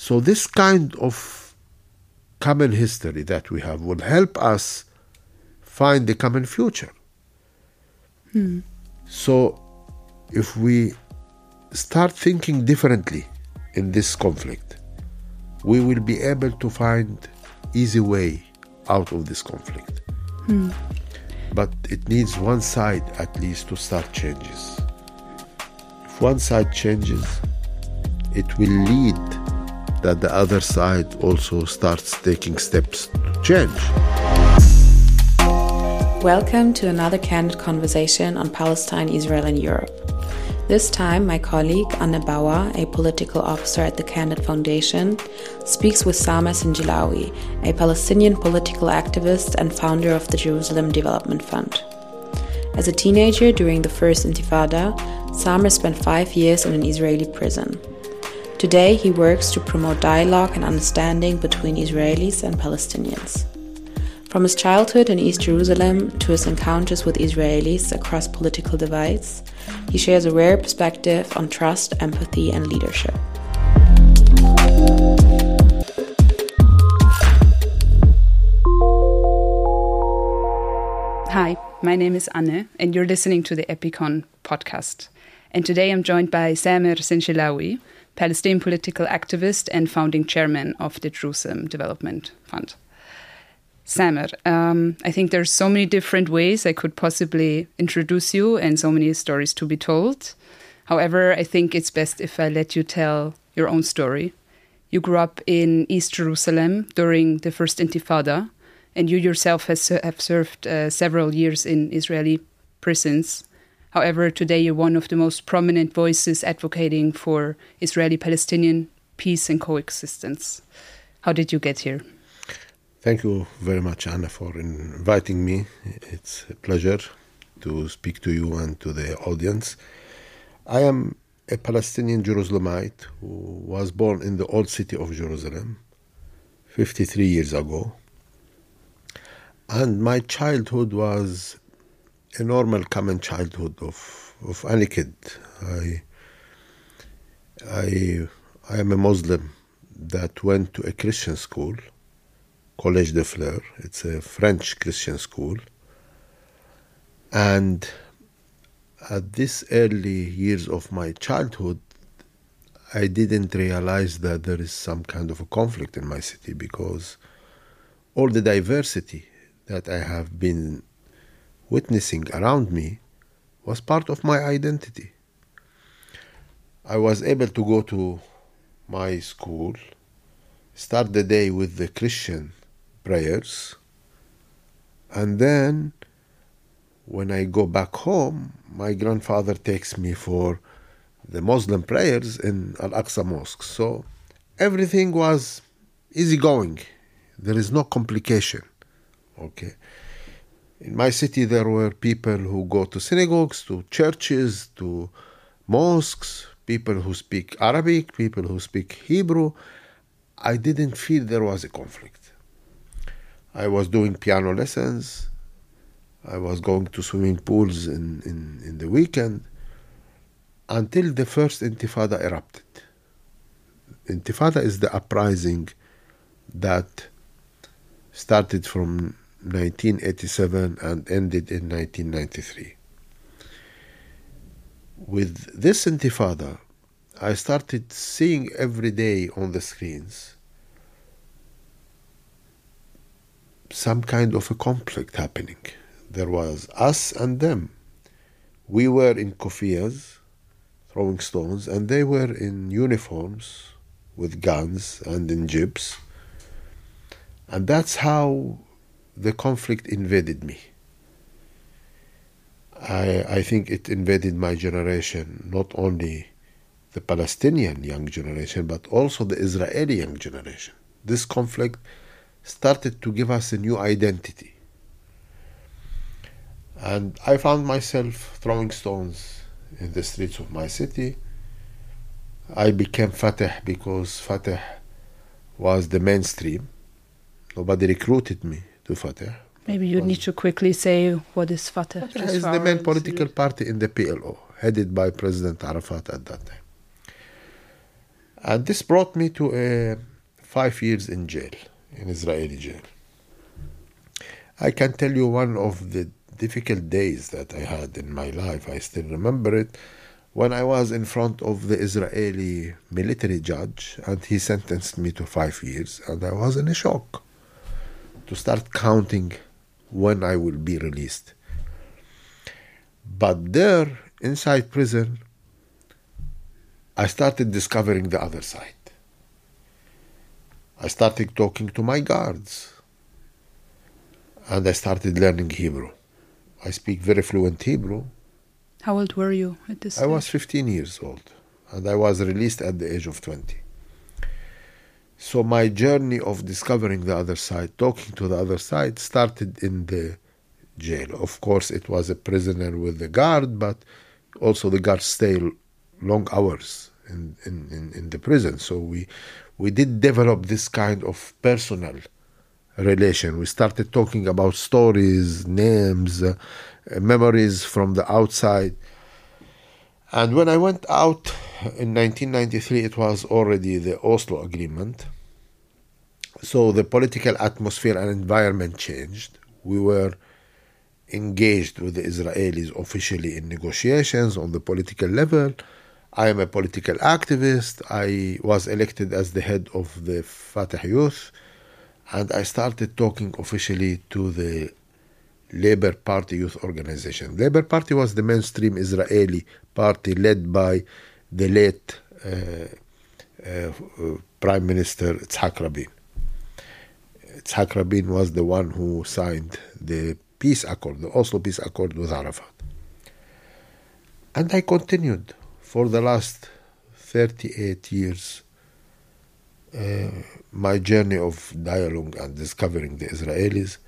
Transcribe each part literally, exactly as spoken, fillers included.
So this kind of common history that we have will help us find the common future. Hmm. So if we start thinking differently in this conflict, we will be able to find easy way out of this conflict. Hmm. But it needs one side at least to start changes. If one side changes, it will lead that the other side also starts taking steps to change. Welcome to another candid conversation on Palestine, Israel and Europe. This time, my colleague Anne Bauer, a political officer at the Candid Foundation, speaks with Samer Sinjalawi, a Palestinian political activist and founder of the Jerusalem Development Fund. As a teenager during the First Intifada, Samer spent five years in an Israeli prison. Today, he works to promote dialogue and understanding between Israelis and Palestinians. From his childhood in East Jerusalem to his encounters with Israelis across political divides, he shares a rare perspective on trust, empathy, and leadership. Hi, my name is Anne, and you're listening to the Epicon podcast. And today I'm joined by Samer Sinjalawi, Palestinian political activist and founding chairman of the Jerusalem Development Fund. Samer, um, I think there's so many different ways I could possibly introduce you and so many stories to be told. However, I think it's best if I let you tell your own story. You grew up in East Jerusalem during the First Intifada, and you yourself has, have served uh, several years in Israeli prisons. However, today you're one of the most prominent voices advocating for Israeli-Palestinian peace and coexistence. How did you get here? Thank you very much, Anna, for inviting me. It's a pleasure to speak to you and to the audience. I am a Palestinian Jerusalemite who was born in the old city of Jerusalem fifty-three years ago. And my childhood was a normal, common childhood of, of any kid. I, I, I am a Muslim that went to a Christian school, Collège des Fleurs. It's a French Christian school. And at this early years of my childhood, I didn't realize that there is some kind of a conflict in my city, because all the diversity that I have been witnessing around me was part of my identity. I was able to go to my school, start the day with the Christian prayers, and then when I go back home, my grandfather takes me for the Muslim prayers in Al-Aqsa Mosque. So everything was easygoing. There is no complication. Okay. In my city, there were people who go to synagogues, to churches, to mosques, people who speak Arabic, people who speak Hebrew. I didn't feel there was a conflict. I was doing piano lessons. I was going to swimming pools in, in, in the weekend until the first Intifada erupted. Intifada is the uprising that started from nineteen eighty-seven and ended in nineteen ninety-three. With this Intifada, I started seeing every day on the screens some kind of a conflict happening. There was us and them. We were in kufiyas, throwing stones, and they were in uniforms with guns and in jeeps. And that's how the conflict invaded me. I, I think it invaded my generation, not only the Palestinian young generation, but also the Israeli young generation. This conflict started to give us a new identity. And I found myself throwing stones in the streets of my city. I became Fatah because Fatah was the mainstream. Nobody recruited me to Fatah. Maybe you need to quickly say what is Fatah. Fatah is the main political party in the P L O, headed by President Arafat at that time. And this brought me to a five years in jail, in Israeli jail. I can tell you one of the difficult days that I had in my life. I still remember it. When I was in front of the Israeli military judge and he sentenced me to five years, and I was in a shock to start counting when I will be released. But there, inside prison, I started discovering the other side. I started talking to my guards, and I started learning Hebrew. I speak very fluent Hebrew. How old were you at this I stage? was fifteen years old, and I was released at the age of twenty. So my journey of discovering the other side, talking to the other side, started in the jail. Of course, it was a prisoner with the guard, but also the guards stay long hours in, in, in, in the prison. So we, we did develop this kind of personal relation. We started talking about stories, names, uh, memories from the outside. And when I went out in nineteen ninety-three, it was already the Oslo Agreement. So the political atmosphere and environment changed. We were engaged with the Israelis officially in negotiations on the political level. I am a political activist. I was elected as the head of the Fatah Youth. And I started talking officially to the Labour Party youth organization. Labour Party was the mainstream Israeli party led by the late uh, uh, uh, Prime Minister Yitzhak Rabin. Yitzhak Rabin was the one who signed the peace accord, the Oslo peace accord with Arafat. And I continued for the last thirty-eight years uh, my journey of dialogue and discovering the Israelis.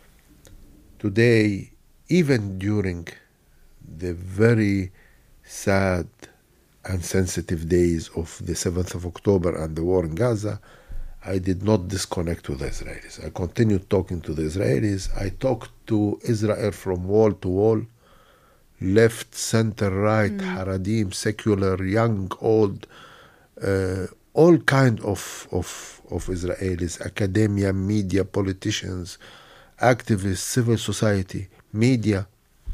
Today, even during the very sad and sensitive days of the seventh of October and the war in Gaza, I did not disconnect with the Israelis. I continued talking to the Israelis. I talked to Israel from wall to wall, left, center, right, mm. Haradim, secular, young, old, uh, all kind of, of, of Israelis, academia, media, politicians, activists, civil society, media.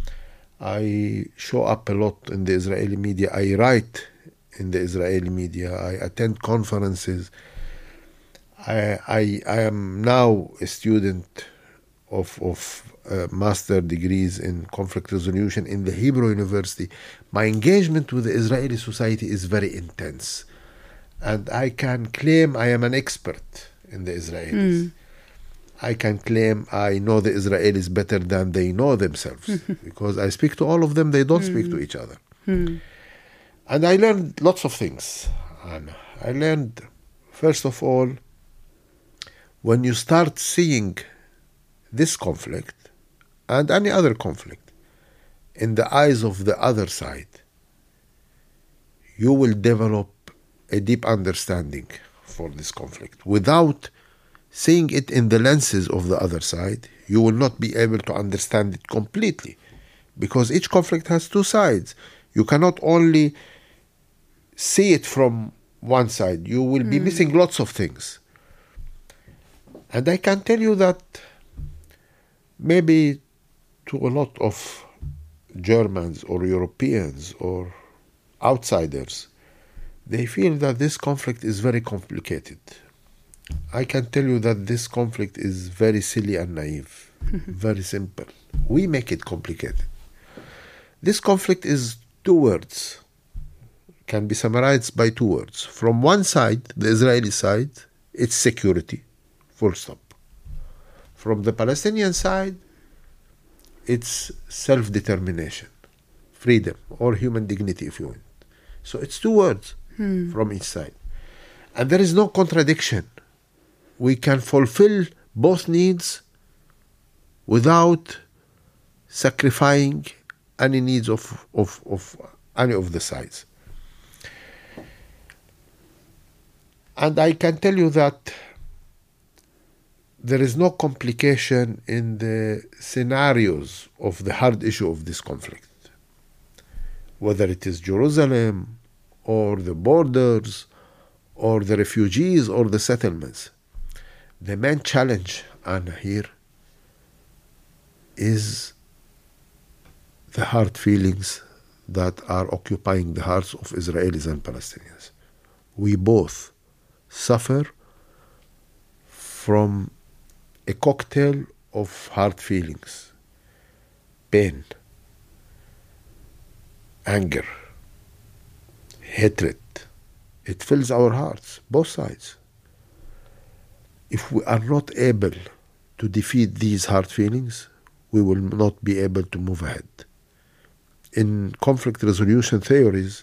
I show up a lot in the Israeli media. I write in the Israeli media. I attend conferences. I I, I am now a student of of uh, master degrees in conflict resolution in the Hebrew University. My engagement with the Israeli society is very intense, and I can claim I am an expert in the Israelis. Mm. I can claim I know the Israelis better than they know themselves because I speak to all of them, they don't mm. speak to each other. Mm. And I learned lots of things, Anna. I learned, first of all, when you start seeing this conflict and any other conflict in the eyes of the other side, you will develop a deep understanding for this conflict. Without seeing it in the lenses of the other side, you will not be able to understand it completely, because each conflict has two sides. You cannot only see it from one side. You will be mm. missing lots of things. And I can tell you that maybe to a lot of Germans or Europeans or outsiders, they feel that this conflict is very complicated. I can tell you that this conflict is very silly and naive, very simple. We make it complicated. This conflict is two words, can be summarized by two words. From one side, the Israeli side, it's security, full stop. From the Palestinian side, it's self-determination, freedom, or human dignity, if you want. So it's two words hmm. from each side. And there is no contradiction. We can fulfill both needs without sacrificing any needs of, of, of any of the sides. And I can tell you that there is no complication in the scenarios of the hard issue of this conflict. Whether it is Jerusalem or the borders or the refugees or the settlements. The main challenge, Anna, here is the hard feelings that are occupying the hearts of Israelis and Palestinians. We both suffer from a cocktail of hard feelings, pain, anger, hatred. It fills our hearts, both sides. If we are not able to defeat these hard feelings, we will not be able to move ahead. In conflict resolution theories,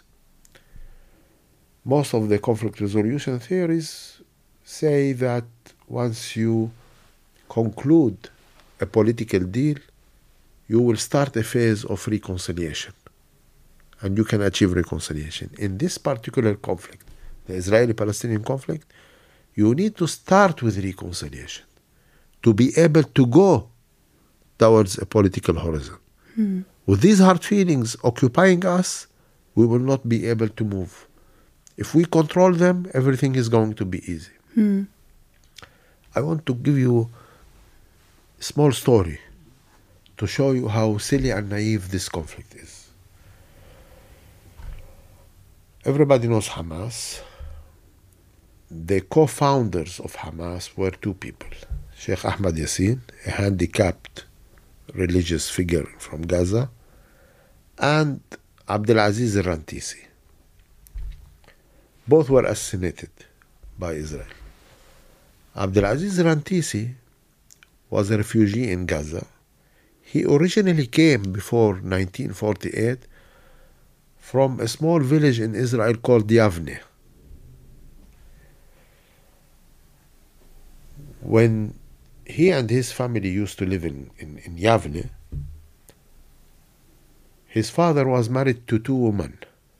most of the conflict resolution theories say that once you conclude a political deal, you will start a phase of reconciliation, and you can achieve reconciliation. In this particular conflict, the Israeli-Palestinian conflict, you need to start with reconciliation to be able to go towards a political horizon. Hmm. With these hard feelings occupying us, we will not be able to move. If we control them, everything is going to be easy. Hmm. I want to give you a small story to show you how silly and naive this conflict is. Everybody knows Hamas. The co-founders of Hamas were two people. Sheikh Ahmad Yassin, a handicapped religious figure from Gaza, and Abdelaziz Rantisi. Both were assassinated by Israel. Abdelaziz Rantisi was a refugee in Gaza. He originally came before nineteen forty-eight from a small village in Israel called Yavne. When he and his family used to live in, in, in Yavne, his father was married to two women.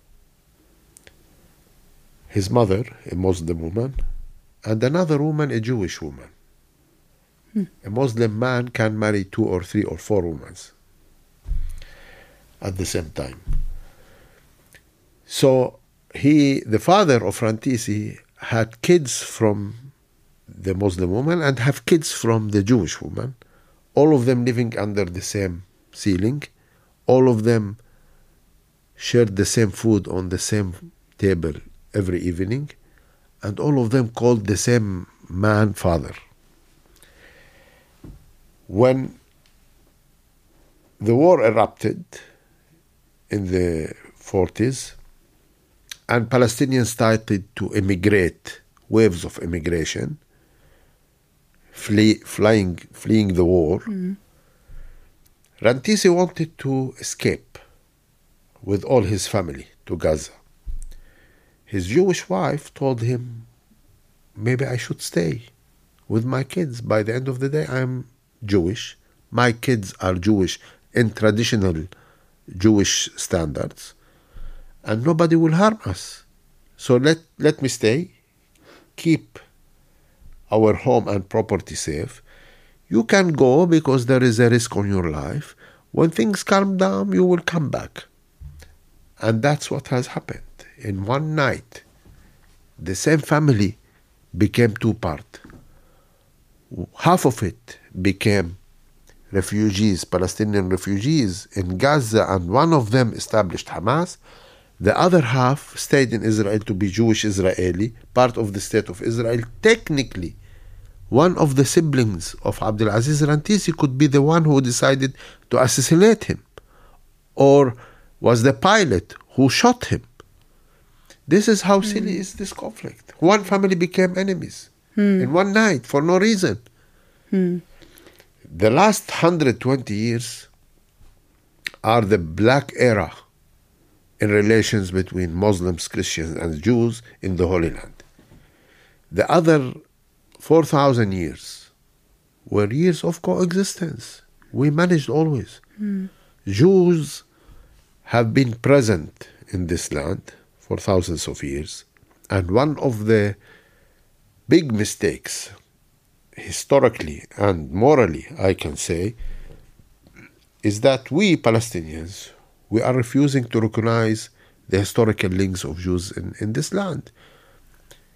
His mother, a Muslim woman, and another woman, a Jewish woman. Hmm. A Muslim man can marry two or three or four women at the same time. So he, the father of Rantisi, had kids from the Muslim woman and have kids from the Jewish woman, all of them living under the same ceiling, all of them shared the same food on the same table every evening, and all of them called the same man father. When the war erupted in the forties and Palestinians started to immigrate, waves of immigration, flee, flying, fleeing the war, mm. Rantisi wanted to escape with all his family to Gaza. His Jewish wife told him, maybe I should stay with my kids. By the end of the day, I'm Jewish. My kids are Jewish in traditional Jewish standards, and nobody will harm us. So let, let me stay, keep our home and property safe. You can go because there is a risk on your life. When things calm down, you will come back. And that's what has happened. In one night, the same family became two-part. Half of it became refugees, Palestinian refugees in Gaza, and one of them established Hamas. The other half stayed in Israel to be Jewish Israeli, part of the state of Israel. Technically, one of the siblings of Abdelaziz Rantisi could be the one who decided to assassinate him, or was the pilot who shot him. This is how mm. silly is this conflict. One family became enemies mm. in one night for no reason. Mm. The last one hundred twenty years are the black era in relations between Muslims, Christians, and Jews in the Holy Land. The other four thousand years were years of coexistence. We managed always. Mm. Jews have been present in this land for thousands of years. And one of the big mistakes, historically and morally, I can say, is that we Palestinians, we are refusing to recognize the historical links of Jews in, in this land.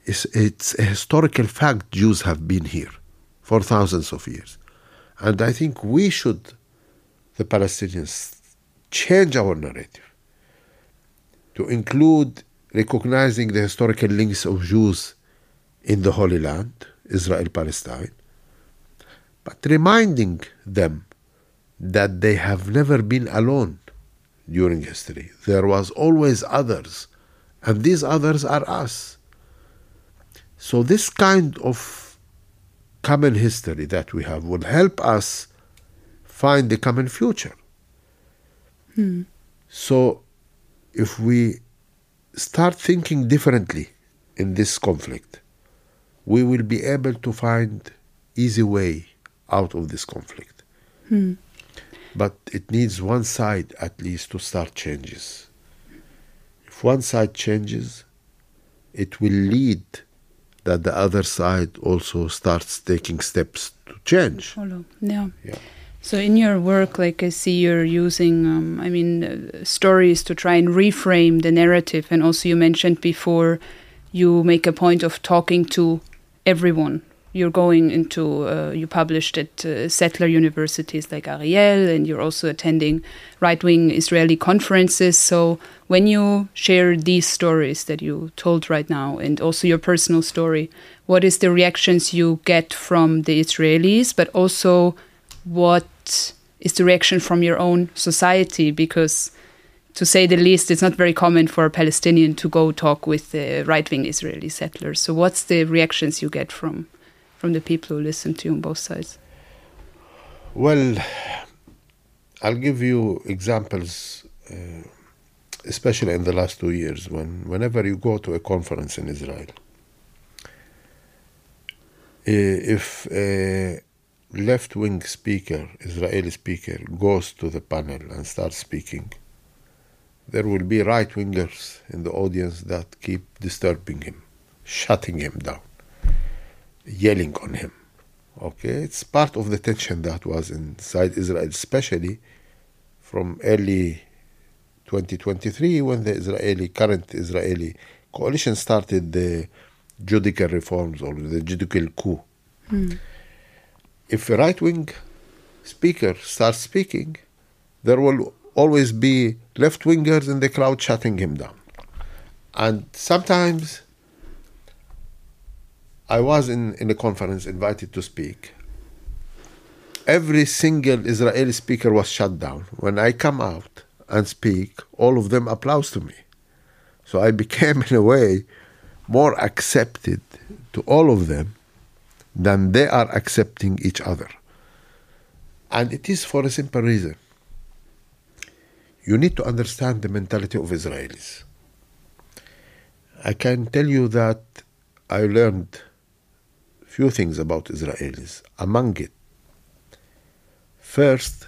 It's, it's a historical fact Jews have been here for thousands of years. And I think we should, the Palestinians, change our narrative to include recognizing the historical links of Jews in the Holy Land, Israel, Palestine, but reminding them that they have never been alone during history. There was always others, and these others are us. So this kind of common history that we have will help us find the common future. Hmm. So if we start thinking differently in this conflict, we will be able to find easy way out of this conflict. Hmm. But it needs one side at least to start changes. If one side changes, it will lead that the other side also starts taking steps to change. Follow. Yeah. Yeah. So in your work, like I see you're using, um, I mean, uh, stories to try and reframe the narrative. And also you mentioned before you make a point of talking to everyone. You're going into, uh, you published at uh, settler universities like Ariel, and you're also attending right-wing Israeli conferences. So when you share these stories that you told right now, and also your personal story, what is the reactions you get from the Israelis, but also what is the reaction from your own society? Because, to say the least, it's not very common for a Palestinian to go talk with the right-wing Israeli settlers. So what's the reactions you get from from the people who listen to you on both sides? Well, I'll give you examples, uh, especially in the last two years, when whenever you go to a conference in Israel, if a left-wing speaker, Israeli speaker, goes to the panel and starts speaking, there will be right-wingers in the audience that keep disturbing him, shutting him down, yelling on him. Okay, it's part of the tension that was inside Israel, especially from early twenty twenty-three, when the Israeli, current Israeli coalition started the judicial reforms or the judicial coup. Hmm. If a right-wing speaker starts speaking, there will always be left-wingers in the crowd shutting him down. And sometimes I was in, in a conference invited to speak. Every single Israeli speaker was shut down. When I come out and speak, all of them applaud to me. So I became, in a way, more accepted to all of them than they are accepting each other. And it is for a simple reason. You need to understand the mentality of Israelis. I can tell you that I learned a few things about Israelis. Among it, first,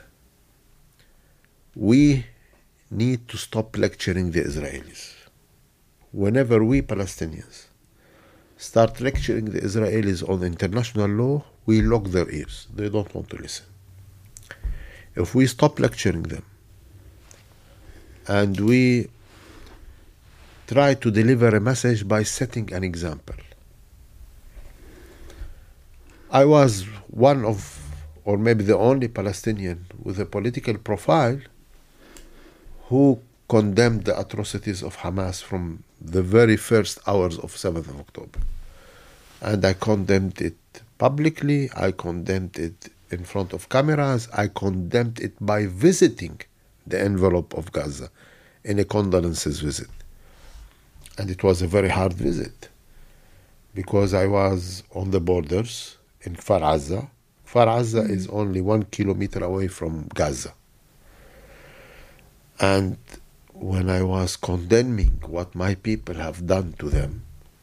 we need to stop lecturing the Israelis. Whenever we Palestinians start lecturing the Israelis on international law, we lock their ears. They don't want to listen. If we stop lecturing them and we try to deliver a message by setting an example. I was one of, or maybe the only Palestinian with a political profile who condemned the atrocities of Hamas from the very first hours of seventh of October. And I condemned it publicly, I condemned it in front of cameras, I condemned it by visiting the envelope of Gaza in a condolences visit. And it was a very hard visit because I was on the borders in Kfar Aza. Kfar Aza mm-hmm. is only one kilometer away from Gaza. And when I was condemning what my people have done to them,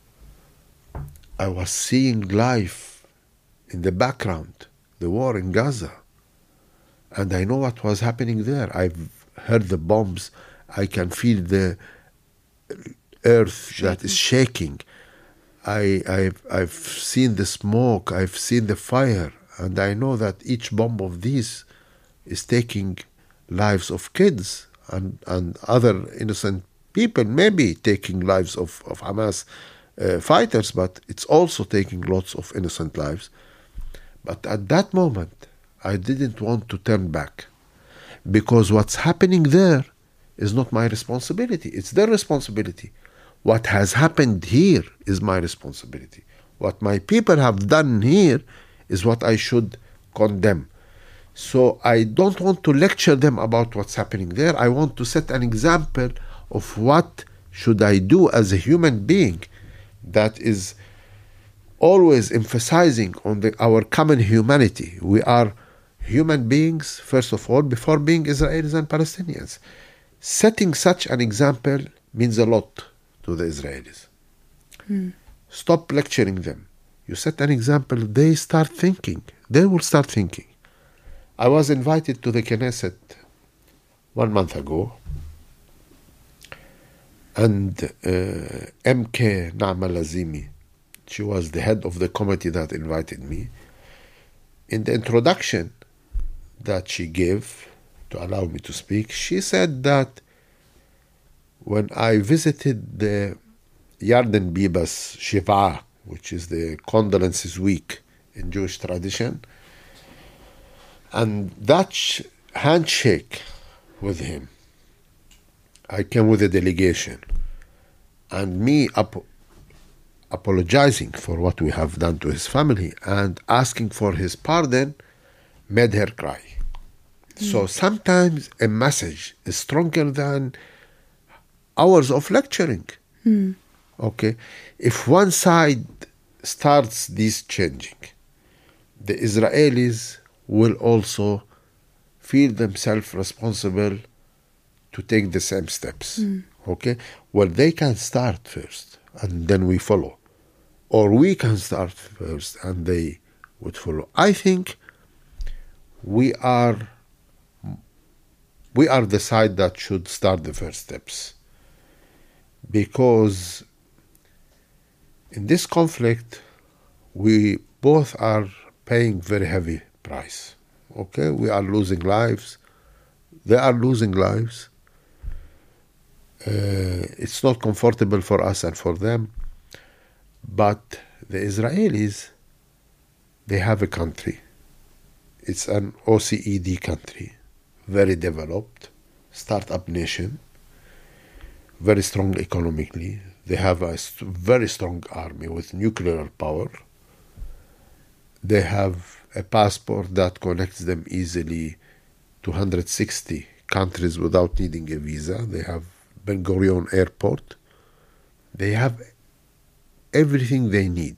I was seeing life in the background, the war in Gaza. And I know what was happening there. I've heard the bombs. I can feel the earth shaking. That is shaking. I, I've, I've seen the smoke. I've seen the fire. And I know that each bomb of these is taking lives of kids and, and other innocent people, maybe taking lives of, of Hamas uh, fighters, but it's also taking lots of innocent lives. But at that moment, I didn't want to turn back, because what's happening there is not my responsibility. It's their responsibility. What has happened here is my responsibility. What my people have done here is what I should condemn. So I don't want to lecture them about what's happening there. I want to set an example of what should I do as a human being that is always emphasizing on the, our common humanity. We are human beings, first of all, before being Israelis and Palestinians. Setting such an example means a lot to the Israelis. Hmm. Stop lecturing them. You set an example, they start thinking. They will start thinking. I was invited to the Knesset one month ago, and uh, M K Naama Lazimi, she was the head of the committee that invited me. In the introduction that she gave to allow me to speak, she said that when I visited the Yarden Bibas Shiva, which is the condolences week in Jewish tradition, and that sh- handshake with him, I came with a delegation, and me ap- apologizing for what we have done to his family and asking for his pardon made her cry. Mm. So sometimes a message is stronger than hours of lecturing. Mm. Okay? If one side starts this changing, the Israelis will also feel themselves responsible to take the same steps. Mm. Okay? Well, they can start first and then we follow. Or we can start first and they would follow. I think we are we are the side that should start the first steps. Because in this conflict, we both are paying very heavy price. Okay? We are losing lives. They are losing lives. Uh, it's not comfortable for us and for them. But the Israelis, they have a country. It's an O C E D country, very developed, start-up nation, very strong economically. They have a st- very strong army with nuclear power. They have a passport that connects them easily to one hundred sixty countries without needing a visa. They have Ben Gurion Airport. They have everything they need.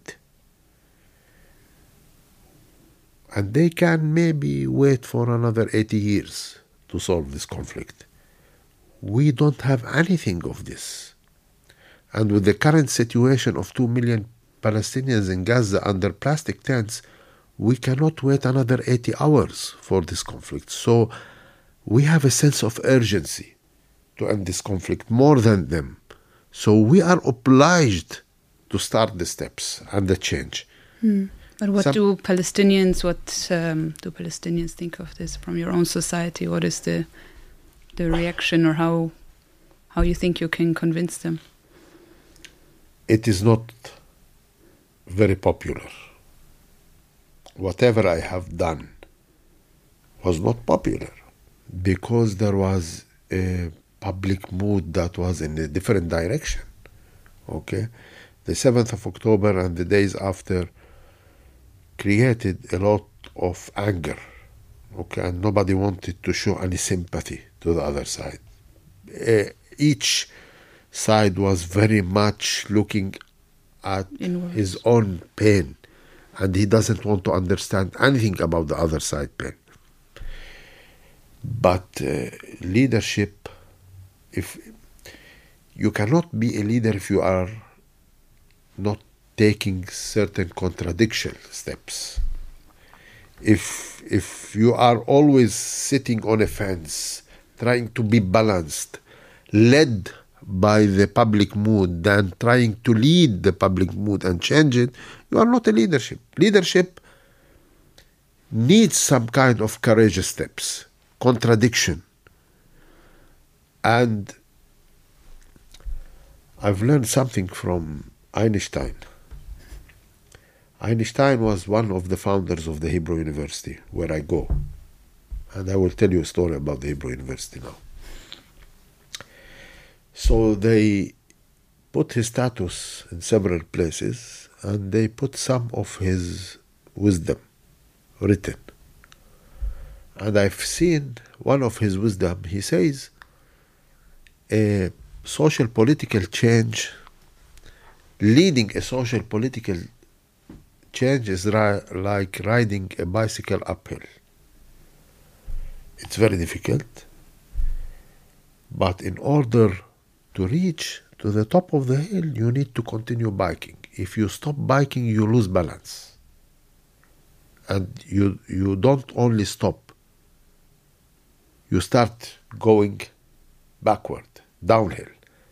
And they can maybe wait for another eighty years to solve this conflict. We don't have anything of this. And with the current situation of two million Palestinians in Gaza under plastic tents, we cannot wait another eighty hours for this conflict. So we have a sense of urgency to end this conflict more than them. So we are obliged to start the steps and the change. Hmm. But what Some, do Palestinians, what um, do Palestinians think of this from your own society? What is the the reaction, or how how you think you can convince them? It is not very popular. Whatever I have done was not popular because there was a public mood that was in a different direction. Okay? The seventh of October and the days after created a lot of anger. Okay? And nobody wanted to show any sympathy to the other side. Uh, each side was very much looking at Inwards. His own pain, and he doesn't want to understand anything about the other side pain. But uh, leadership, if you cannot be a leader if you are not taking certain contradiction steps. If if you are always sitting on a fence, trying to be balanced, led by the public mood, than trying to lead the public mood and change it, you are not a leadership. Leadership needs some kind of courageous steps, contradiction. And I've learned something from Einstein. Einstein was one of the founders of the Hebrew University, where I go. And I will tell you a story about the Hebrew University now. So they put his status in several places, and they put some of his wisdom written. And I've seen one of his wisdom. He says, a social political change, leading a social political change is ri- like riding a bicycle uphill. It's very difficult, but in order to reach to the top of the hill, you need to continue biking. If you stop biking, you lose balance. And you you don't only stop, you start going backward, downhill.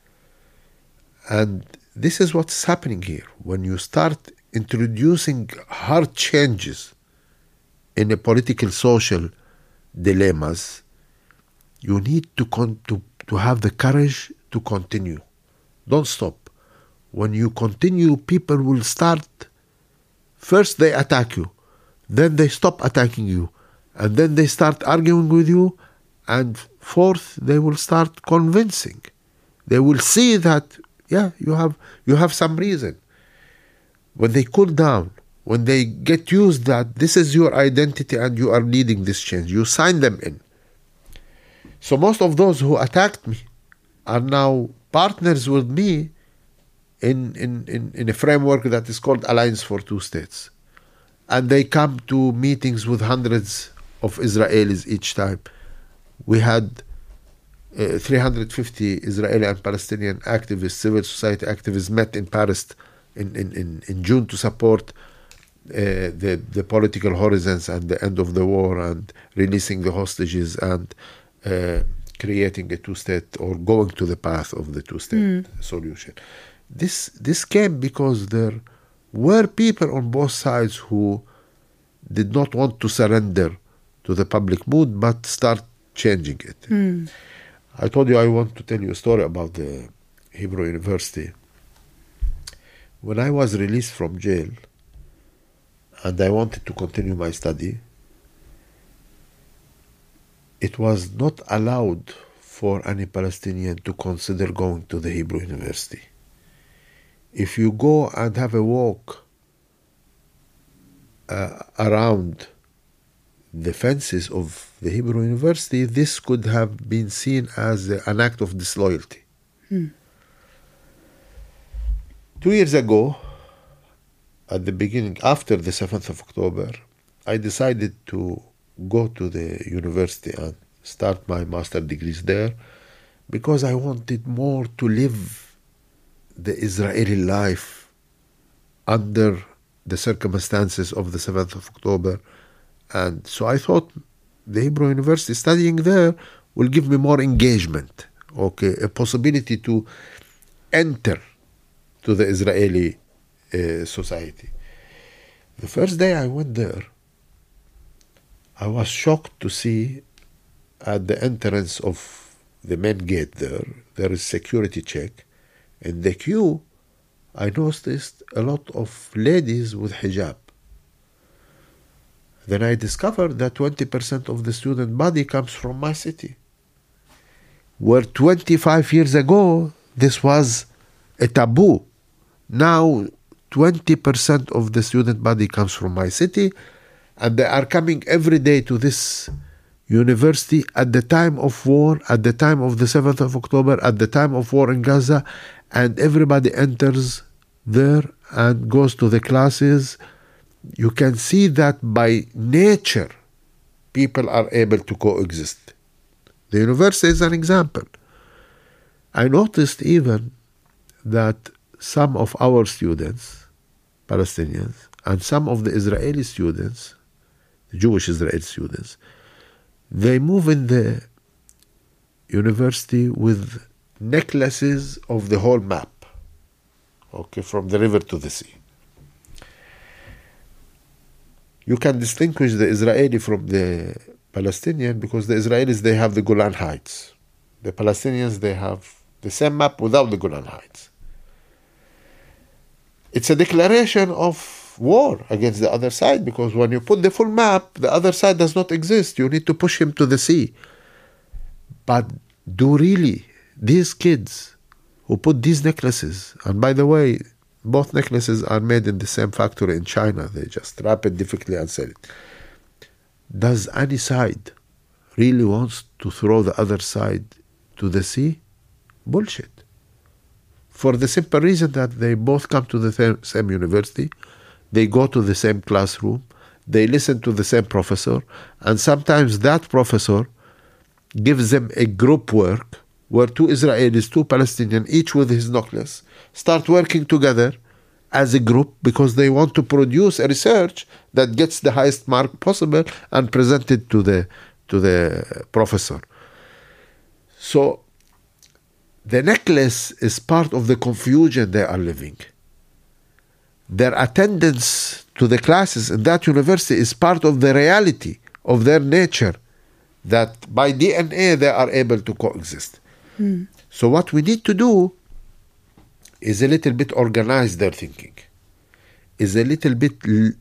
And this is what's happening here. When you start introducing hard changes in a political, social dilemmas, you need to, con- to to have the courage to continue. Don't stop. When you continue, people will start, first they attack you, then they stop attacking you, and then they start arguing with you, and fourth, they will start convincing. They will see that, yeah, you have you have some reason. When they cool down, when they get used that this is your identity and you are leading this change, you sign them in. So most of those who attacked me are now partners with me in, in, in, in a framework that is called Alliance for Two States. And they come to meetings with hundreds of Israelis each time. We had uh, three hundred fifty Israeli and Palestinian activists, civil society activists met in Paris in, in, in, in June to support uh, the, the political horizons and the end of the war and releasing the hostages and uh, creating a two-state or going to the path of the two-state mm. solution. This this came because there were people on both sides who did not want to surrender to the public mood but start changing it. Mm. I told you I want to tell you a story about the Hebrew University. When I was released from jail and I wanted to continue my study, it was not allowed for any Palestinian to consider going to the Hebrew University. If you go and have a walk uh, around the fences of the Hebrew University, this could have been seen as a, an act of disloyalty. Hmm. Two years ago, at the beginning, after the seventh of October, I decided to go to the university and start my master's degrees there because I wanted more to live the Israeli life under the circumstances of the seventh of October. And so I thought the Hebrew University, studying there, will give me more engagement, okay, a possibility to enter to the Israeli uh, society. The first day I went there, I was shocked to see at the entrance of the main gate there, there is security check. In the queue, I noticed a lot of ladies with hijab. Then I discovered that twenty percent of the student body comes from my city. Where twenty-five years ago, this was a taboo. Now, twenty percent of the student body comes from my city, and they are coming every day to this university at the time of war, at the time of the seventh of October, at the time of war in Gaza, and everybody enters there and goes to the classes. You can see that by nature, people are able to coexist. The university is an example. I noticed even that some of our students, Palestinians, and some of the Israeli students, Jewish Israeli students, they move in the university with necklaces of the whole map, okay, from the river to the sea. You can distinguish the Israeli from the Palestinian because the Israelis, they have the Golan Heights. The Palestinians, they have the same map without the Golan Heights. it's a declaration of war against the other side, because when you put the full map, the other side does not exist. You need to push him to the sea. But do really these kids who put these necklaces, and by the way, both necklaces are made in the same factory in China. They just wrap it differently and sell it. Does any side really wants to throw the other side to the sea? Bullshit. For the simple reason that they both come to the same university, they go to the same classroom, they listen to the same professor, and sometimes that professor gives them a group work where two Israelis, two Palestinians, each with his necklace, start working together as a group because they want to produce a research that gets the highest mark possible and present it to the to the professor. So the necklace is part of the confusion they are living. Their attendance to the classes in that university is part of the reality of their nature, that by D N A they are able to coexist. Hmm. So what we need to do is a little bit organize their thinking, is a little bit l-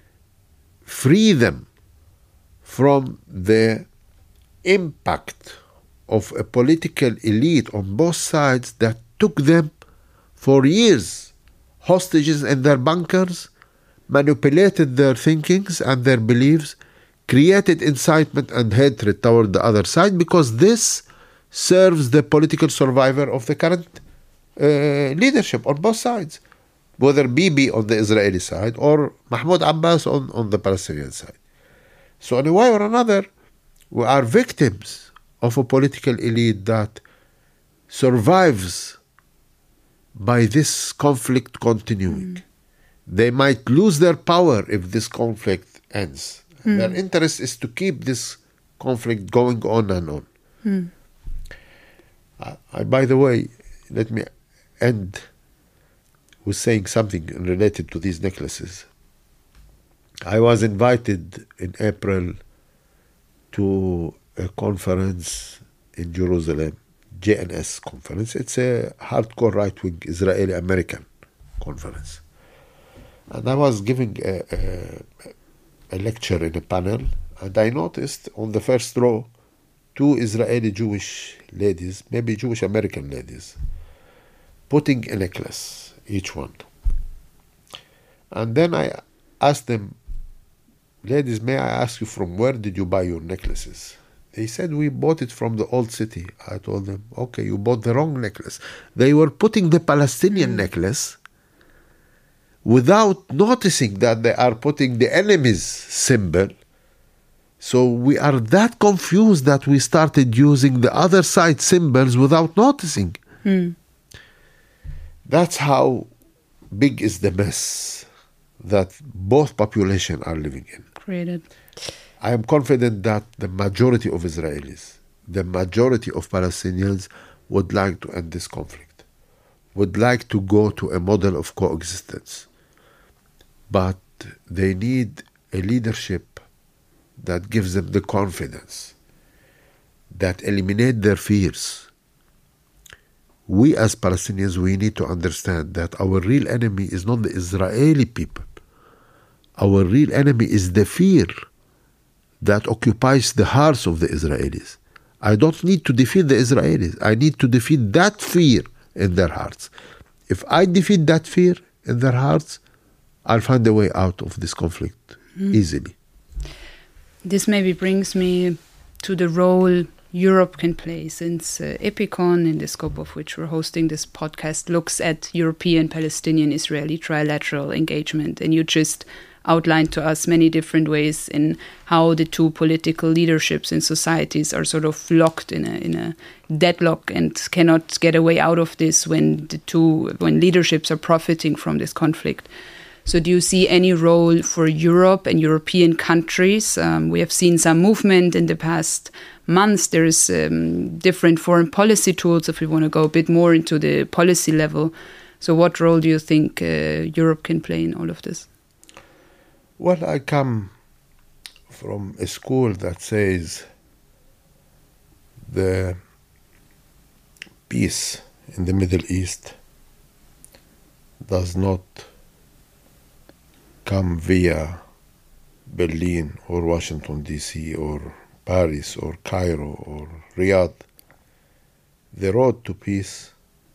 free them from the impact of a political elite on both sides that took them for years hostages in their bunkers, manipulated their thinkings and their beliefs, created incitement and hatred toward the other side, because this serves the political survivor of the current uh, leadership on both sides, whether Bibi on the Israeli side or Mahmoud Abbas on, on the Palestinian side. So in a way or another, we are victims of a political elite that survives by this conflict continuing. Mm. They might lose their power if this conflict ends. Mm. Their interest is to keep this conflict going on and on. Mm. Uh, I, by the way, let me end with saying something related to these necklaces. I was invited in April to a conference in Jerusalem, J N S conference. It's a hardcore right-wing Israeli-American conference. And I was giving a, a, a lecture in a panel, and I noticed on the first row two Israeli Jewish ladies, maybe Jewish American ladies, putting a necklace, each one. And then I asked them, ladies, may I ask you, from where did you buy your necklaces? They said, we bought it from the old city. I told them, okay, you bought the wrong necklace. They were putting the Palestinian necklace without noticing that they are putting the enemy's symbol. So we are that confused that we started using the other side symbols without noticing. Hmm. That's how big is the mess that both populations are living in. Created. I am confident that the majority of Israelis, the majority of Palestinians would like to end this conflict, would like to go to a model of coexistence. But they need a leadership that gives them the confidence, that eliminate their fears. We as Palestinians, we need to understand that our real enemy is not the Israeli people. Our real enemy is the fear that occupies the hearts of the Israelis. I don't need to defeat the Israelis. I need to defeat that fear in their hearts. If I defeat that fear in their hearts, I'll find a way out of this conflict mm. easily. This maybe brings me to the role Europe can play, since uh, Epicon, in the scope of which we're hosting this podcast, looks at European, Palestinian, Israeli trilateral engagement. And you just outlined to us many different ways in how the two political leaderships in societies are sort of locked in a in a deadlock and cannot get a way out of this when the two when leaderships are profiting from this conflict. So do you see any role for Europe and European countries? Um, we have seen some movement in the past months. There's um, different foreign policy tools if we want to go a bit more into the policy level. So what role do you think uh, Europe can play in all of this? Well, I come from a school that says the peace in the Middle East does not come via Berlin or Washington, D C or Paris or Cairo or Riyadh, the road to peace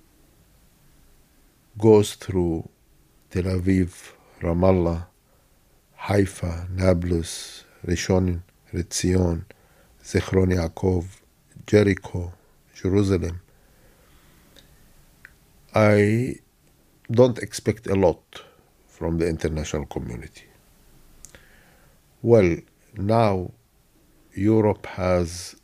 goes through Tel Aviv, Ramallah, Haifa, Nablus, Rishon LeZion, Zichron Yaakov, Jericho, Jerusalem. I don't expect a lot from the international community. Well, now Europe has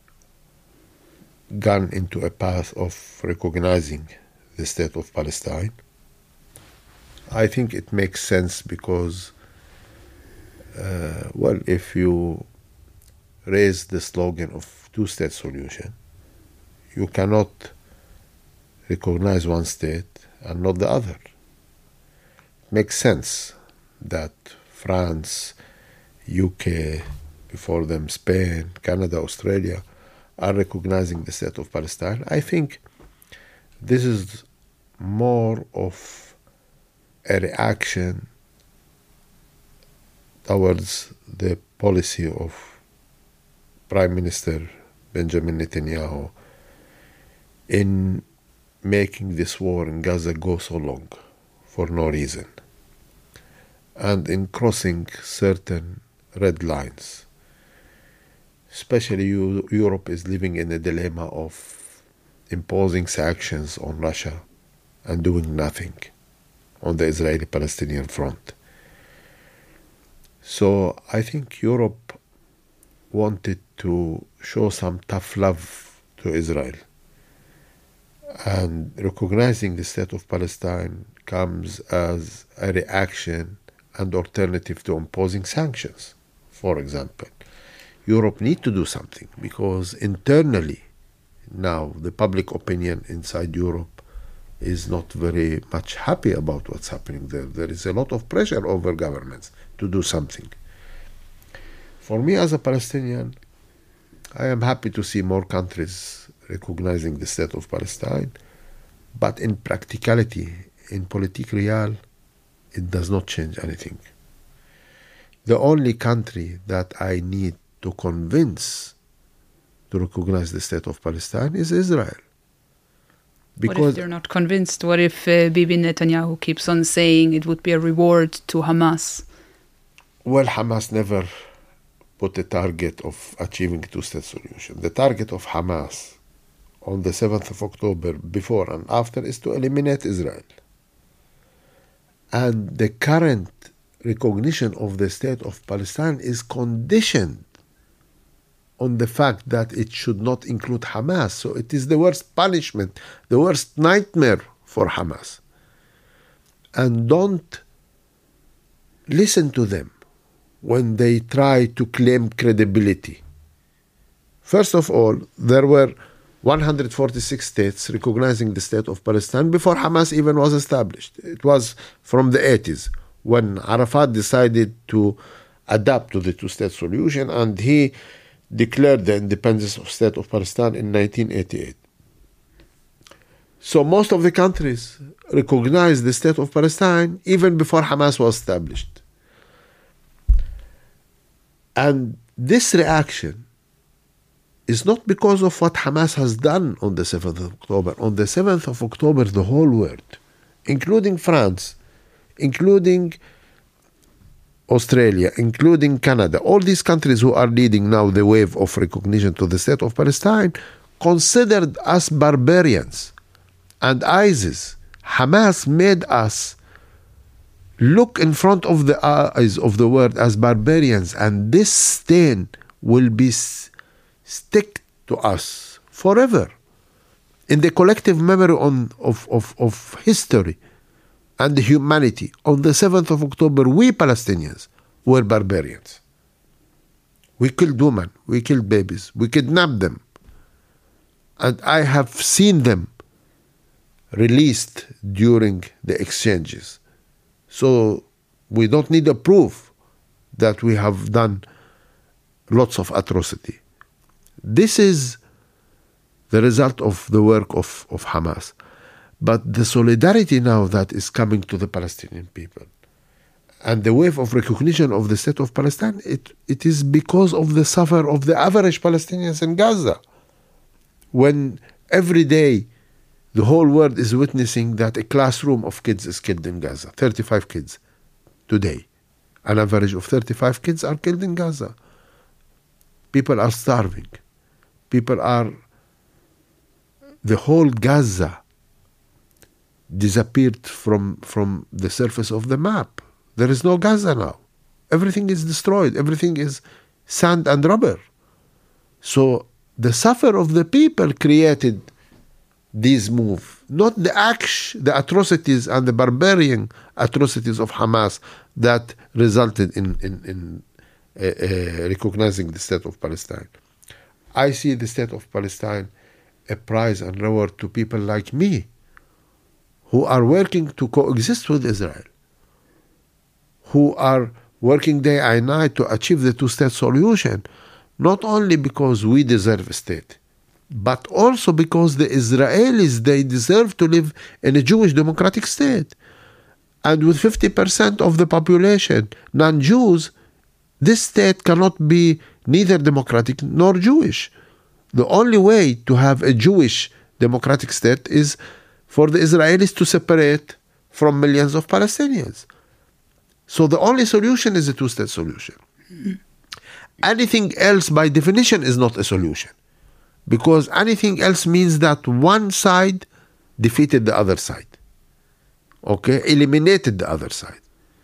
gone into a path of recognizing the state of Palestine. I think it makes sense because, uh, well, if you raise the slogan of two-state solution, you cannot recognize one state and not the other. It makes sense that France, U K, before them Spain, Canada, Australia, are recognizing the state of Palestine. I think this is more of a reaction towards the policy of Prime Minister Benjamin Netanyahu in making this war in Gaza go so long for no reason, and in crossing certain red lines. Especially you, Europe is living in a dilemma of imposing sanctions on Russia and doing nothing on the Israeli-Palestinian front. So I think Europe wanted to show some tough love to Israel. And recognizing the state of Palestine comes as a reaction and alternative to imposing sanctions, for example. Europe needs to do something because internally now the public opinion inside Europe is not very much happy about what's happening there. There is a lot of pressure over governments to do something. For me as a Palestinian, I am happy to see more countries recognizing the state of Palestine, but in practicality, in politique real, it does not change anything. The only country that I need to convince to recognize the state of Palestine is Israel. Because what if they're not convinced? What if uh, Bibi Netanyahu keeps on saying it would be a reward to Hamas? Well, Hamas never put a target of achieving a two-state solution. The target of Hamas on the seventh of October, before and after, is to eliminate Israel. And the current recognition of the state of Palestine is conditioned on the fact that it should not include Hamas. So it is the worst punishment, the worst nightmare for Hamas. And don't listen to them when they try to claim credibility. First of all, there were one hundred forty-six states recognizing the state of Palestine before Hamas even was established. It was from the eighties when Arafat decided to adapt to the two-state solution, and he declared the independence of state of Palestine in nineteen eighty-eight. So most of the countries recognized the state of Palestine even before Hamas was established. And this reaction is not because of what Hamas has done on the seventh of October. On the seventh of October, the whole world, including France, including Australia, including Canada, all these countries who are leading now the wave of recognition to the state of Palestine, considered us barbarians. And ISIS, Hamas made us look in front of the eyes of the world as barbarians, and this stain will be stick to us forever in the collective memory on, of, of, of history and humanity. On the seventh of October, we Palestinians were barbarians. We killed women, we killed babies, we kidnapped them. And I have seen them released during the exchanges. So we don't need a proof that we have done lots of atrocity. This is the result of the work of, of Hamas. But the solidarity now that is coming to the Palestinian people, And the wave of recognition of the state of Palestine, it, it is because of the suffer of the average Palestinians in Gaza. When every day the whole world is witnessing that a classroom of kids is killed in Gaza, thirty-five kids today. An average of thirty-five kids are killed in Gaza. People are starving. People are... The whole Gaza disappeared from, from the surface of the map. There is no Gaza now. Everything is destroyed. Everything is sand and rubber. So the suffer of the people created this move, not the act, the atrocities and the barbarian atrocities of Hamas that resulted in, in, in uh, uh, recognizing the state of Palestine. I see the state of Palestine a prize and reward to people like me who are working to coexist with Israel, who are working day and night to achieve the two-state solution, not only because we deserve a state, but also because the Israelis, they deserve to live in a Jewish democratic state. And with fifty percent of the population non-Jews, this state cannot be neither democratic nor Jewish. The only way to have a Jewish democratic state is for the Israelis to separate from millions of Palestinians. So the only solution is a two-state solution. Mm-hmm. Anything else, by definition, is not a solution. Because anything else means that one side defeated the other side. Okay? Eliminated the other side.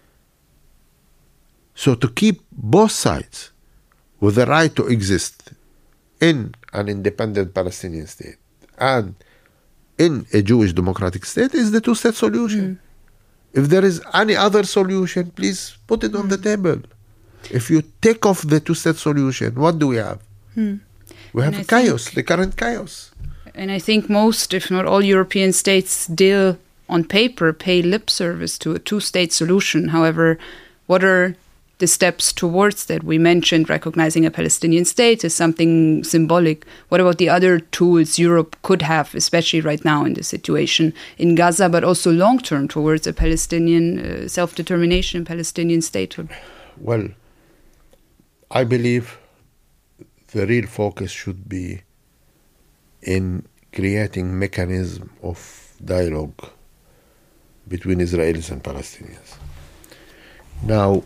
So to keep both sides with the right to exist in an independent Palestinian state and in a Jewish democratic state is the two-state solution. Mm. If there is any other solution, please put it mm. on the table. If you take off the two-state solution, what do we have? Mm. We have chaos, think, the current chaos. And I think most, if not all, European states still, on paper, pay lip service to a two-state solution. However, what are the steps towards that? We mentioned recognizing a Palestinian state as something symbolic. What about the other tools Europe could have, especially right now in the situation in Gaza, but also long-term towards a Palestinian uh, self-determination, Palestinian statehood? Well, I believe the real focus should be in creating mechanism of dialogue between Israelis and Palestinians. Now,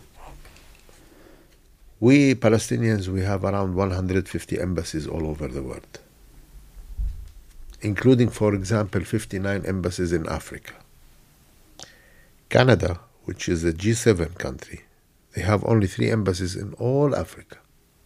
we Palestinians, we have around one hundred fifty embassies all over the world, including, for example, fifty-nine embassies in Africa. Canada, which is a G seven country, they have only three embassies in all Africa.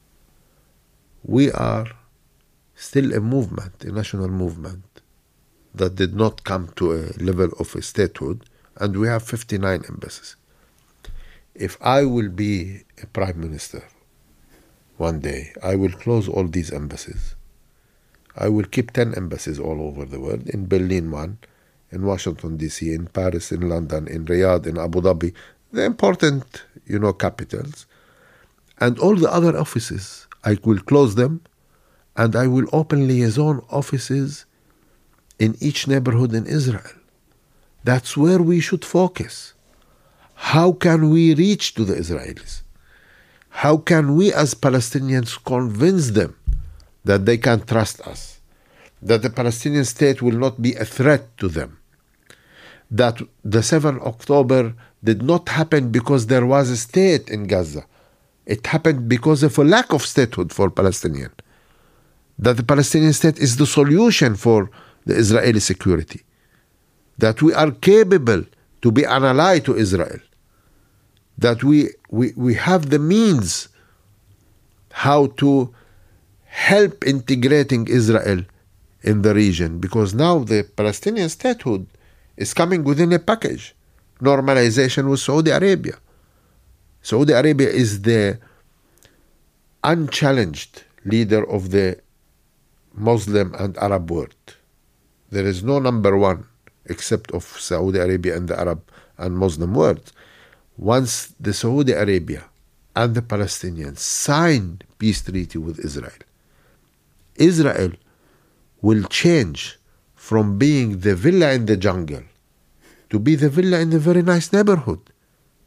We are still a movement, a national movement, that did not come to a level of a statehood, and we have fifty-nine embassies. If I will be a prime minister one day, I will close all these embassies. I will keep ten embassies all over the world, in Berlin one, in Washington, D C, in Paris, in London, in Riyadh, in Abu Dhabi, the important, you know, capitals. And all the other offices, I will close them, and I will open liaison offices in each neighborhood in Israel. That's where we should focus. How can we reach to the Israelis? How can we as Palestinians convince them that they can trust us? That the Palestinian state will not be a threat to them? That the seventh of October did not happen because there was a state in Gaza. It happened because of a lack of statehood for Palestinians. That the Palestinian state is the solution for the Israeli security. That we are capable to be an ally to Israel. That we, we, we have the means how to help integrating Israel in the region. Because now the Palestinian statehood is coming within a package. Normalization with Saudi Arabia. Saudi Arabia is the unchallenged leader of the Muslim and Arab world. There is no number one except of Saudi Arabia in the Arab and Muslim world. Once the Saudi Arabia and the Palestinians sign peace treaty with Israel, Israel will change from being the villa in the jungle to be the villa in the very nice neighborhood.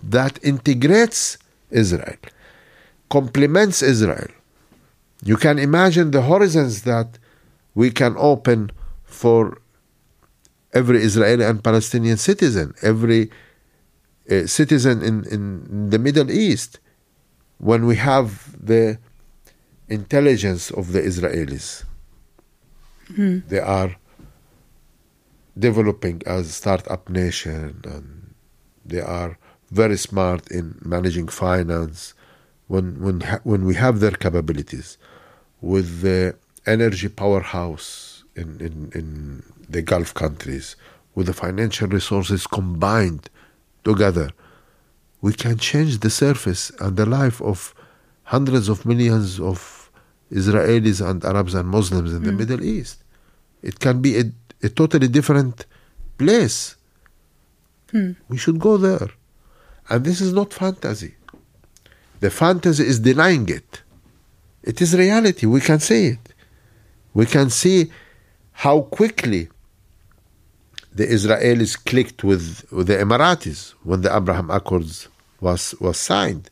that integrates Israel, complements Israel. You can imagine the horizons that we can open for every Israeli and Palestinian citizen, every uh, citizen in, in the Middle East, when we have the intelligence of the Israelis. Mm. They are developing as a startup nation, and they are very smart in managing finance. When when ha- when we have their capabilities, with the energy powerhouse in, in, in the Gulf countries, with the financial resources combined together, we can change the surface and the life of hundreds of millions of Israelis and Arabs and Muslims in mm. the Middle East. It can be a, a totally different place. Mm. We should go there. And this is not fantasy. The fantasy is denying it. It is reality. We can see it. We can see how quickly the Israelis clicked with, with the Emiratis when the Abraham Accords was, was signed.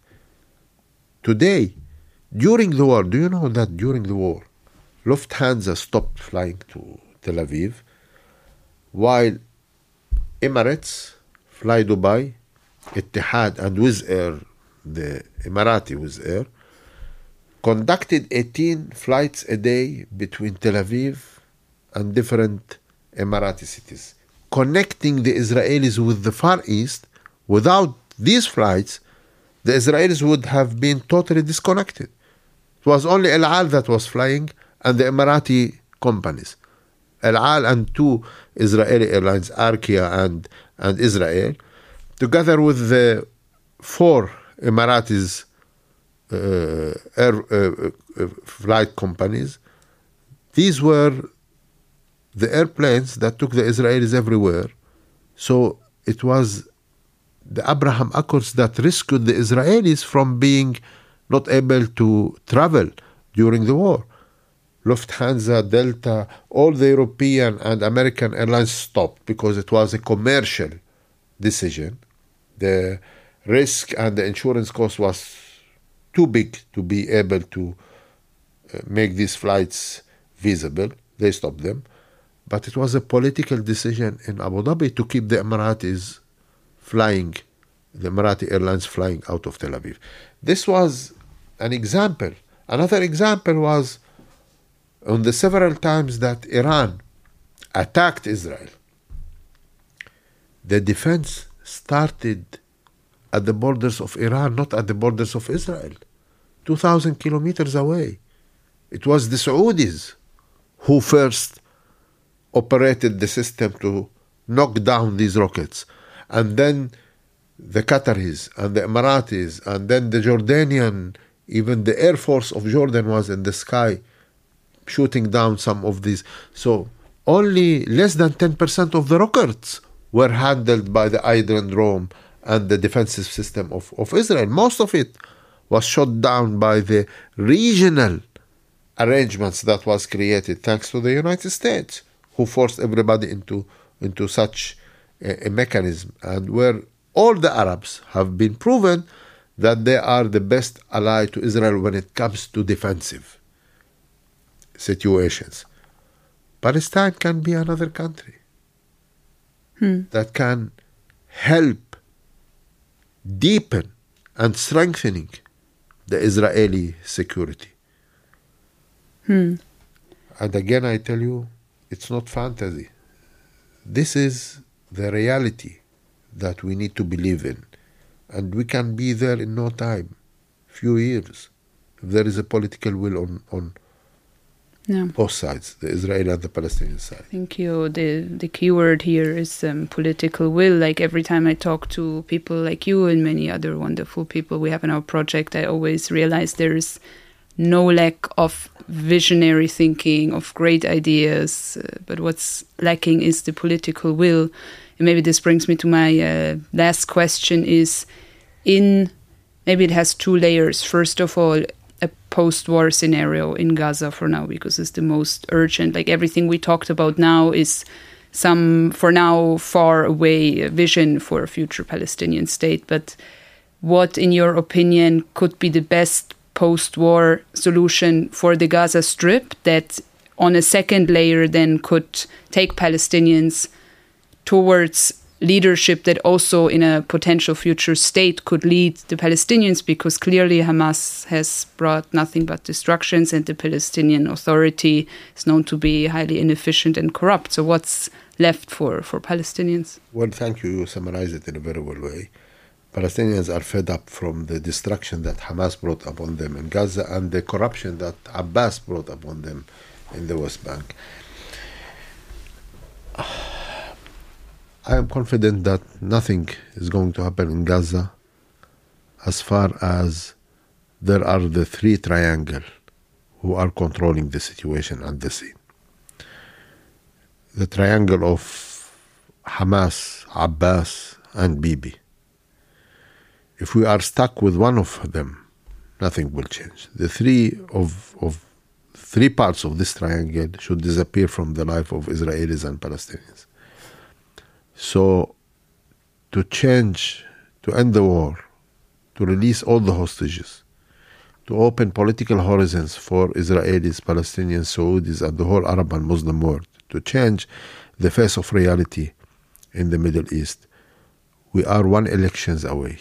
Today, during the war, do you know that during the war, Lufthansa stopped flying to Tel Aviv, while Emirates, Fly Dubai, Etihad, and Wizz Air, the Emirati Wizz Air, conducted eighteen flights a day between Tel Aviv and different Emirati cities, connecting the Israelis with the Far East. Without these flights, the Israelis would have been totally disconnected. It was only El Al that was flying and the Emirati companies. El Al and two Israeli airlines, Arkia and, and Israel, together with the four Emiratis uh, air uh, uh, flight companies. These were the airplanes that took the Israelis everywhere. So it was the Abraham Accords that rescued the Israelis from being not able to travel during the war. Lufthansa, Delta, all the European and American airlines stopped because it was a commercial decision. The risk and the insurance cost was too big to be able to uh, make these flights feasible. They stopped them. But it was a political decision in Abu Dhabi to keep the Emiratis flying, the Emirati Airlines flying out of Tel Aviv. This was an example. Another example was on the several times that Iran attacked Israel. The defense started at the borders of Iran, not at the borders of Israel, two thousand kilometers away. It was the Saudis who first operated the system to knock down these rockets. And then the Qataris and the Emiratis and then the Jordanian, even the Air Force of Jordan was in the sky shooting down some of these. So only less than ten percent of the rockets were handled by the Iron Dome and the defensive system of, of Israel. Most of it was shot down by the regional arrangements that was created thanks to the United States, who forced everybody into, into such a, a mechanism, and where all the Arabs have been proven that they are the best ally to Israel when it comes to defensive situations. Palestine can be another country hmm. that can help deepen and strengthening the Israeli security. Hmm. And again, I tell you, it's not fantasy. This is the reality that we need to believe in. And we can be there in no time, few years, if there is a political will on, on yeah. both sides, the Israeli and the Palestinian side. Thank you. The the key word here is um, political will. Like every time I talk to people like you and many other wonderful people we have in our project, I always realize there's no lack of visionary thinking, of great ideas, uh, but what's lacking is the political will. And maybe this brings me to my uh, last question is, in maybe it has two layers. First of all, a post-war scenario in Gaza for now, because it's the most urgent. Like everything we talked about now is some, for now, far away vision for a future Palestinian state. But what, in your opinion, could be the best post-war solution for the Gaza Strip that on a second layer then could take Palestinians towards leadership that also in a potential future state could lead the Palestinians, because clearly Hamas has brought nothing but destructions and the Palestinian Authority is known to be highly inefficient and corrupt. So what's left for, for Palestinians? Well, thank you. You summarize it in a very well way. Palestinians are fed up from the destruction that Hamas brought upon them in Gaza and the corruption that Abbas brought upon them in the West Bank. I am confident that nothing is going to happen in Gaza as far as there are the three triangles who are controlling the situation at the scene. The triangle of Hamas, Abbas, and Bibi. If we are stuck with one of them, nothing will change. The three of, of three parts of this triangle should disappear from the life of Israelis and Palestinians. So, to change, to end the war, to release all the hostages, to open political horizons for Israelis, Palestinians, Saudis, and the whole Arab and Muslim world, to change the face of reality in the Middle East, we are one elections away.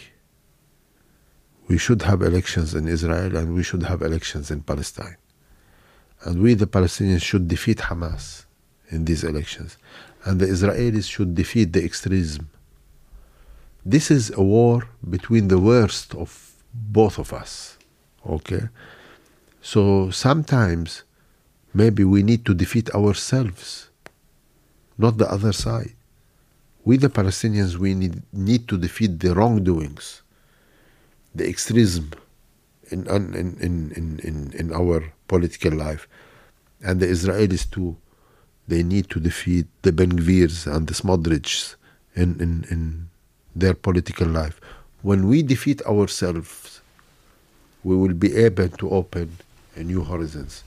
We should have elections in Israel and we should have elections in Palestine. And we, the Palestinians, should defeat Hamas in these elections. And the Israelis should defeat the extremism. This is a war between the worst of both of us. Okay? So sometimes maybe we need to defeat ourselves, not the other side. We, the Palestinians, we need, need to defeat the wrongdoings, the extremism in, in, in, in, in, in our political life. And the Israelis too. They need to defeat the Ben-Gvirs and the Smotrichs in, in, in their political life. When we defeat ourselves, we will be able to open a new horizons.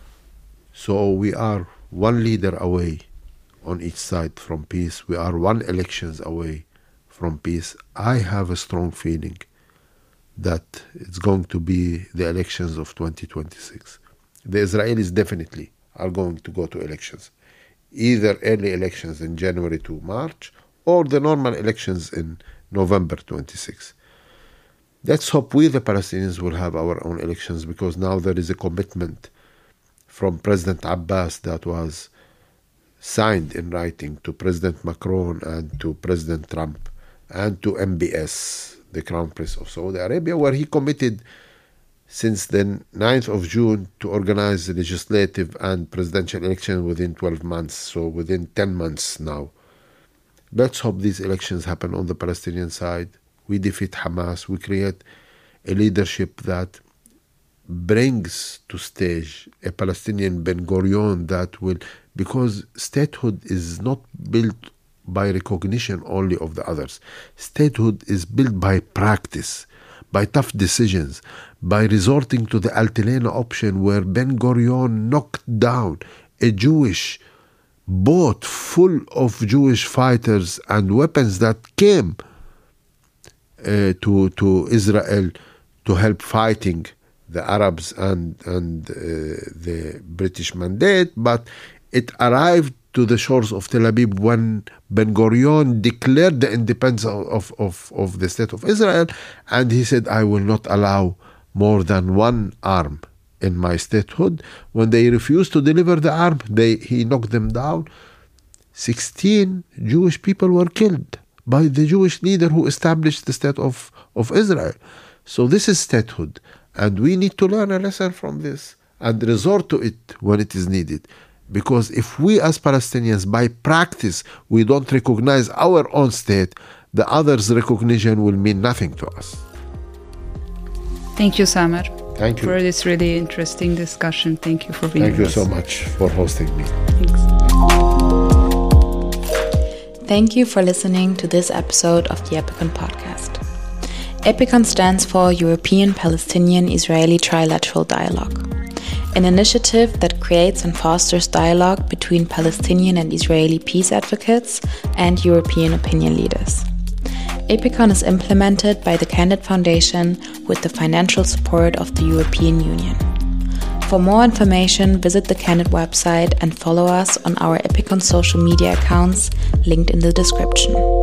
So we are one leader away on each side from peace. We are one elections away from peace. I have a strong feeling that it's going to be the elections of twenty twenty-six. The Israelis definitely are going to go to elections. Either early elections in January to March or the normal elections in November twenty-sixth. Let's hope we, the Palestinians, will have our own elections, because now there is a commitment from President Abbas that was signed in writing to President Macron and to President Trump and to M B S, the Crown Prince of Saudi Arabia, where he committed since the ninth of June to organize the legislative and presidential election within twelve months, so within ten months now. Let's hope these elections happen on the Palestinian side. We defeat Hamas. We create a leadership that brings to stage a Palestinian Ben Gurion that will, because statehood is not built by recognition only of the others. Statehood is built by practice, by tough decisions, by resorting to the Altalena option, where Ben Gurion knocked down a Jewish boat full of Jewish fighters and weapons that came uh, to to Israel to help fighting the Arabs and, and uh, the British mandate, but it arrived to the shores of Tel Aviv when Ben Gurion declared the independence of, of, of the state of Israel, and he said, I will not allow more than one arm in my statehood. When they refused to deliver the arm, they he knocked them down. sixteen Jewish people were killed by the Jewish leader who established the state of, of Israel. So this is statehood, and we need to learn a lesson from this and resort to it when it is needed. Because if we as Palestinians, by practice, we don't recognize our own state, the others' recognition will mean nothing to us. Thank you, Samer. Thank you. For this really interesting discussion. Thank you for being Thank with you us. so much for hosting me. Thanks. Thank you for listening to this episode of the Epicon podcast. Epicon stands for European Palestinian Israeli Trilateral Dialogue, an initiative that creates and fosters dialogue between Palestinian and Israeli peace advocates and European opinion leaders. Epicon is implemented by the Candid Foundation with the financial support of the European Union. For more information, visit the Candid website and follow us on our Epicon social media accounts linked in the description.